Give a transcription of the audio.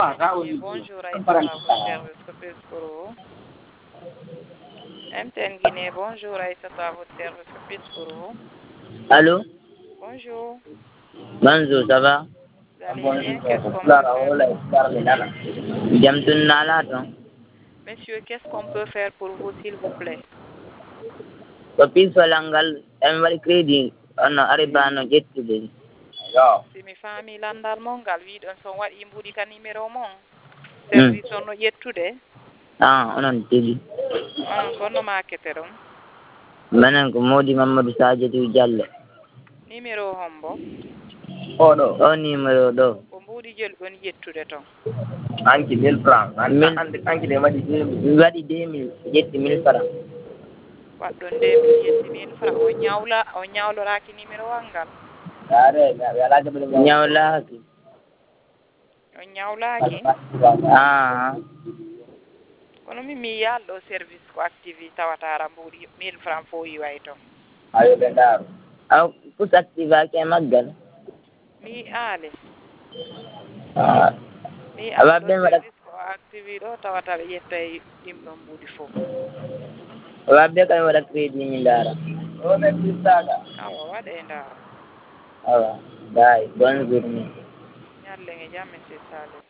Bonjour, Aïssata, votre service que puis-je pour vous? MTN Guinée, bonjour, Aïssata, votre service que puis-je pour vous? Allô? Bonjour, Bonjour, ça va? vous allez bien? Qu'est-ce qu'on peut faire pour vous? Jamtun Nalato. Monsieur, qu'est-ce qu'on peut faire pour vous, s'il vous plaît? Kopi Solangal, Emery Credi, on Aribano Jetty. Si mi faami landal mon ngal wiɗon son waɗi mbuɗi ka numéro mon service on no ƴettude Ah, on tigi. on gonno makete ɗon Manan ko Modi Mamadou Sadio Diallo. numéro hombo O numéro ɗo. ko mbuɗijel ɗon ƴettude ton Anki 1000 francs. Anki de waɗi 2000. Waɗi 2000, jetti 1000 francs. waɗɗon 2000 yetti 1000 francs o ñawloraki numéro wal ngal Ñawlaaki. o ñawlaki Ah. kono min mi yalɗo service ko active tawatara mbuɗi 1000 francs fo yiway ton Ayo ɓe ndaaro. Aw pus activaki e maggal. mi aale Ah. mi Aba alɗo ben waɗa service ko active ɗo tawata ɓe ƴetta e ɗimɗon mbuɗi fof wabbe kan waɗa crédit ni ndaara. awa waɗe ndara Awa. Bye. Bonne journée. ñallen e jam monsieur Salim